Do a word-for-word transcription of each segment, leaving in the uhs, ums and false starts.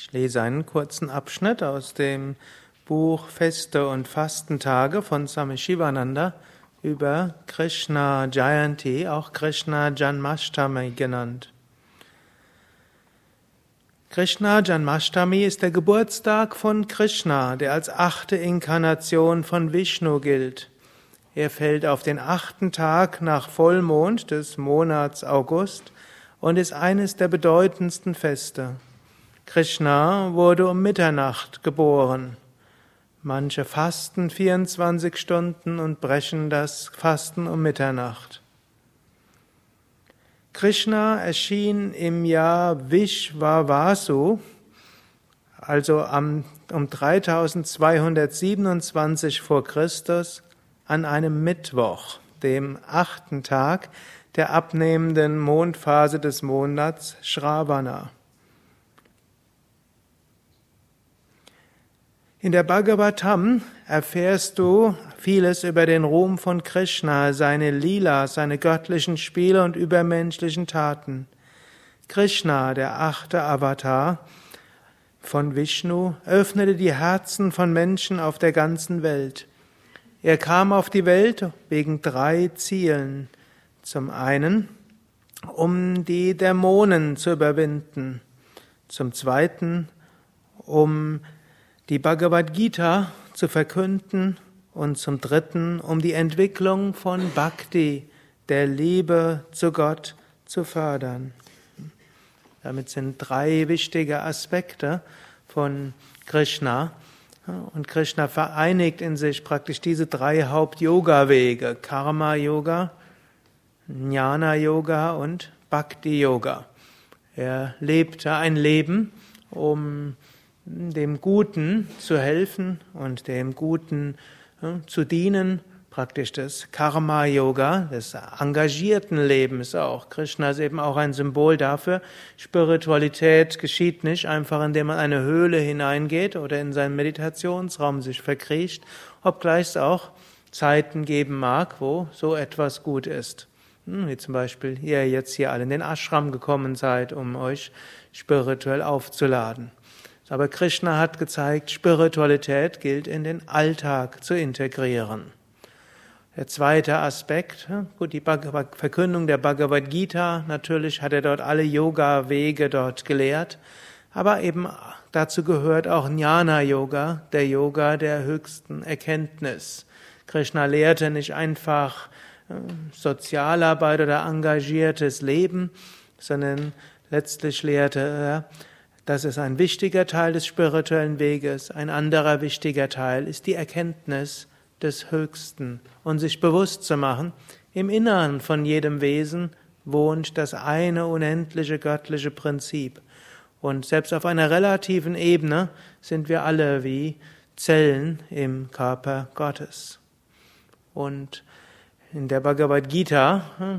Ich lese einen kurzen Abschnitt aus dem Buch Feste und Fastentage von Swami Shivananda über Krishna Jayanti, auch Krishna Janmashtami genannt. Krishna Janmashtami ist der Geburtstag von Krishna, der als achte Inkarnation von Vishnu gilt. Er fällt auf den achten Tag nach Vollmond des Monats August und ist eines der bedeutendsten Feste. Krishna wurde um Mitternacht geboren. Manche fasten vierundzwanzig Stunden und brechen das Fasten um Mitternacht. Krishna erschien im Jahr Vishwavasu, also am, um dreitausendzweihundertsiebenundzwanzig vor Christus, an einem Mittwoch, dem achten Tag der abnehmenden Mondphase des Monats Shravana. In der Bhagavatam erfährst du vieles über den Ruhm von Krishna, seine Lila, seine göttlichen Spiele und übermenschlichen Taten. Krishna, der achte Avatar von Vishnu, öffnete die Herzen von Menschen auf der ganzen Welt. Er kam auf die Welt wegen drei Zielen. Zum einen, um die Dämonen zu überwinden. Zum zweiten, um die Bhagavad Gita zu verkünden und zum dritten, um die Entwicklung von Bhakti, der Liebe zu Gott, zu fördern. Damit sind drei wichtige Aspekte von Krishna. Und Krishna vereinigt in sich praktisch diese drei Haupt-Yoga-Wege: Karma-Yoga, Jnana-Yoga und Bhakti-Yoga. Er lebte ein Leben, um dem Guten zu helfen und dem Guten ja, zu dienen, praktisch das Karma-Yoga, des engagierten Lebens auch. Krishna ist eben auch ein Symbol dafür. Spiritualität geschieht nicht einfach, indem man in eine Höhle hineingeht oder in seinen Meditationsraum sich verkriecht, obgleich es auch Zeiten geben mag, wo so etwas gut ist. Wie zum Beispiel ihr jetzt hier alle in den Ashram gekommen seid, um euch spirituell aufzuladen. Aber Krishna hat gezeigt, Spiritualität gilt in den Alltag zu integrieren. Der zweite Aspekt, gut, die Verkündung der Bhagavad Gita, natürlich hat er dort alle Yoga-Wege dort gelehrt, aber eben dazu gehört auch Jnana-Yoga, der Yoga der höchsten Erkenntnis. Krishna lehrte nicht einfach Sozialarbeit oder engagiertes Leben, sondern letztlich lehrte er, das ist ein wichtiger Teil des spirituellen Weges. Ein anderer wichtiger Teil ist die Erkenntnis des Höchsten und sich bewusst zu machen, im Inneren von jedem Wesen wohnt das eine unendliche göttliche Prinzip. Und selbst auf einer relativen Ebene sind wir alle wie Zellen im Körper Gottes. Und in der Bhagavad Gita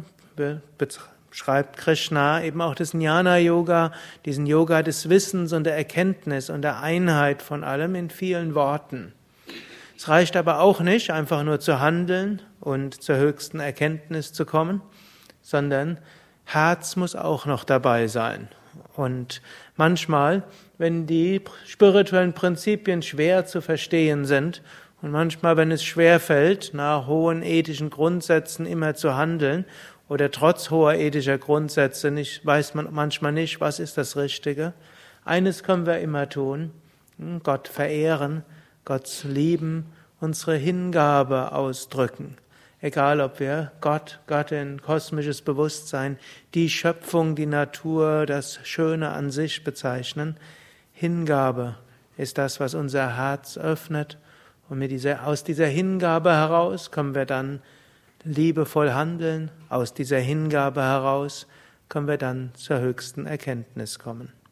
schreibt Krishna eben auch das Jnana-Yoga, diesen Yoga des Wissens und der Erkenntnis und der Einheit von allem in vielen Worten. Es reicht aber auch nicht, einfach nur zu handeln und zur höchsten Erkenntnis zu kommen, sondern Herz muss auch noch dabei sein. Und manchmal, wenn die spirituellen Prinzipien schwer zu verstehen sind und manchmal, wenn es schwer fällt, nach hohen ethischen Grundsätzen immer zu handeln, oder trotz hoher ethischer Grundsätze nicht, weiß man manchmal nicht, was ist das Richtige. Eines können wir immer tun: Gott verehren, Gott lieben, unsere Hingabe ausdrücken. Egal, ob wir Gott, Göttin, kosmisches Bewusstsein, die Schöpfung, die Natur, das Schöne an sich bezeichnen. Hingabe ist das, was unser Herz öffnet. Und mit dieser, aus dieser Hingabe heraus können wir dann liebevoll handeln. Aus dieser Hingabe heraus können wir dann zur höchsten Erkenntnis kommen.